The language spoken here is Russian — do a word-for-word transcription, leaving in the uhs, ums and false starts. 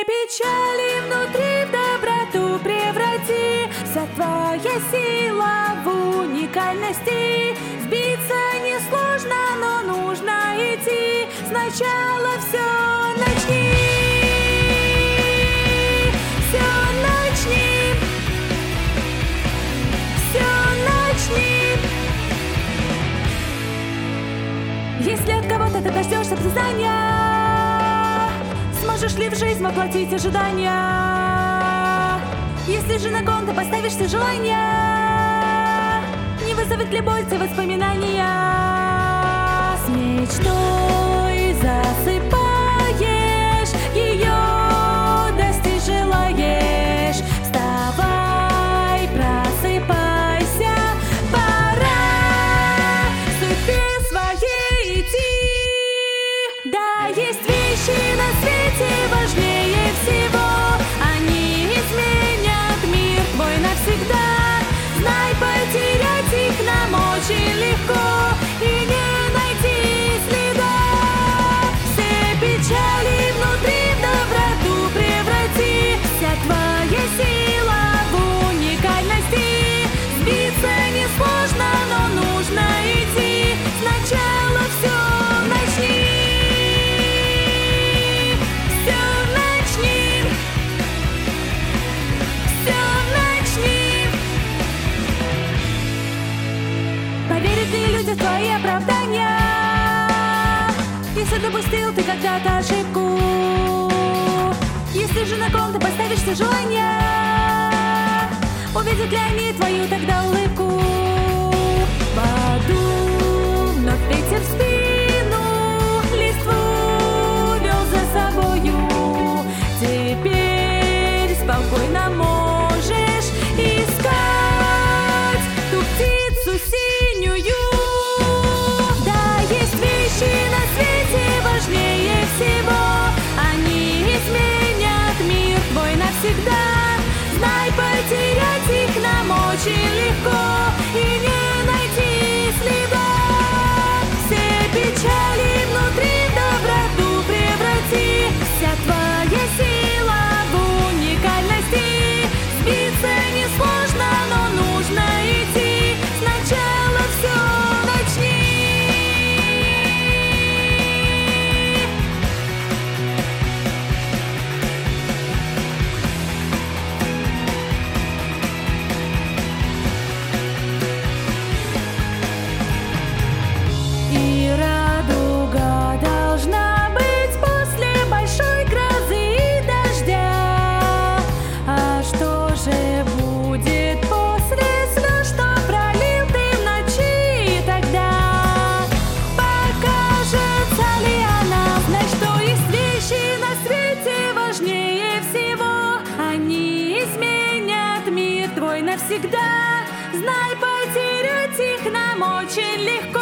печали внутри в доброту преврати. Вся твоя сила в уникальности. Сбиться несложно, но нужно идти. Сначала все начни. Все начни. Все начни. Если от кого-то ты дождешься признания, сможешь ли в жизнь воплотить ожидания? Если же на кон ты поставишь все желания, не вызовет ли боль те воспоминания? С мечтой засыпаешь, ее достичь желаешь. Вставай, просыпайся, пора судьбе своей идти. Да, есть вещи на свете важнее всего. Они изменят мир твой навсегда. Знай, потерять их нам очень легко и не найти следа. Все печали внутри в доброту преврати. Вся твоя сила в уникальности. Сбиться несложно, но нужно идти. Сначала все начни. Все начни. Все начни. Поверят ли люди в твои оправдания, если допустил ты когда-то ошибку? Если же на кон ты поставишь все желания, увидят ли они твою тогда улыбку? Подул вновь ветер в спину, листву вел за собою. Теперь спокойно можешь искать ту птицу синюю. Да, есть вещи на свете важнее всего. Они изменят мир твой навсегда. Знай, потерять их нам очень легко и не найти следа. Все печали внутри в доброту преврати. Вся твоя сила в уникальности. Сбиться несложно, но нужно идти. Сначала все начни. И радуга должна быть после большой грозы и дождя. А что же будет после слез, что пролил ты в ночи тогда? Покажется ли она? Знай, что есть вещи на свете важнее всего. Они изменят мир твой навсегда. Знай, потерять их нам очень легко